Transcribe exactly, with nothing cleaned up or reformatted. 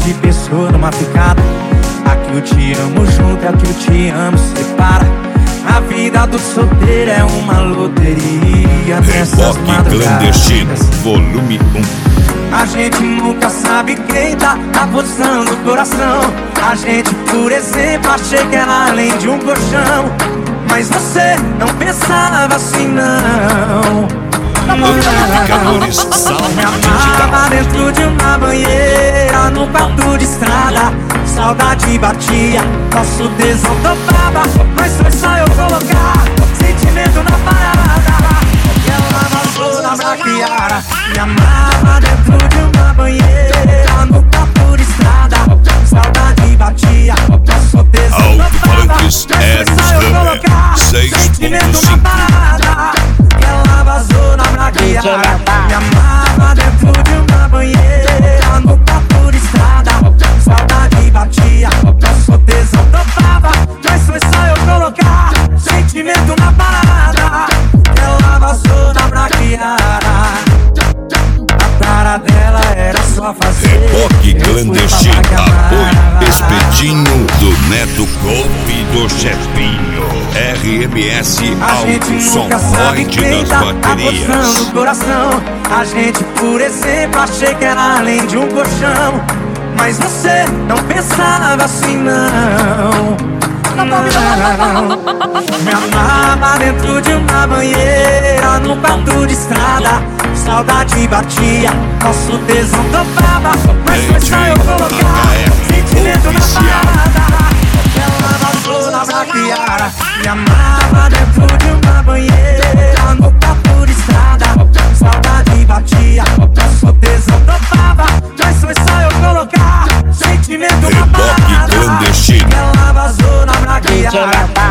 te pensou numa ficada. Aqui eu te amo junto, é o que eu te amo separa. A vida do solteiro é uma loteria. Reboque Clandestino, volume um. A gente nunca sabe quem tá apostando o coração. A gente, por exemplo, achei que era além de um colchão. Mas você não pensava assim, não. Amplificadores Sound Me amava dentro de uma banheira, no quarto de estrada. Saudade batia, nosso tesão topava. Mas foi só eu colocar sentimento na parada. Ela vazou na braquiara. Me amava dentro de uma banheira, no quarto de estrada. Saudade batia, nosso tesão topava. Mas foi só eu colocar sentimento na parada. Ela vazou na braquiara. Me amava dentro de uma banheira, no quarto de estrada. Saudade batia, nosso tesão topava. Mas foi só eu colocar sentimento na parada. Ela vazou na braquiara. A cara dela era só fazer Reboque Clandestino, apoio Expedinho do Neto Golpe do Chefinho. R M S Alto Som Void das baterias. Apostando o coração. A gente, por exemplo, achei que era além de um colchão. Mas você não pensava assim, não. Me amava dentro de uma banheira, no quarto de estrada. Saudade batia, nosso tesão topava. Mas foi só eu colocar sentimento na parada. Ela vazou na braquiara. Me amava dentro de uma banheira, no quarto de estrada. Saudade batia, nosso tesão topava. Mas foi só eu colocar sentimento na parada. Reboque Clandestino. Ela vazou na braquiara.